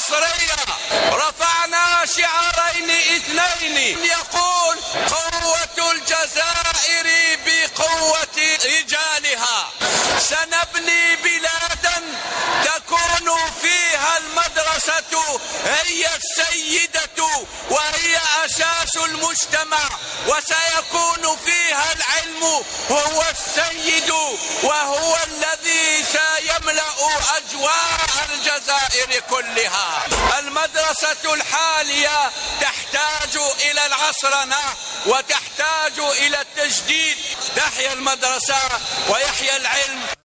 المصرية رفعنا شعارين اثنين، يقول قوة الجزائر بقوة رجالها، سنبني بلادا تكون فيها المدرسة هي السيدة وهي أساس المجتمع، وسيكون فيها العلم هو السيد وهو الذي سيملأ أجواء الجزائر كلها. المدرسة الحالية تحتاج إلى العصرنة وتحتاج إلى التجديد. تحيا المدرسة ويحيا العلم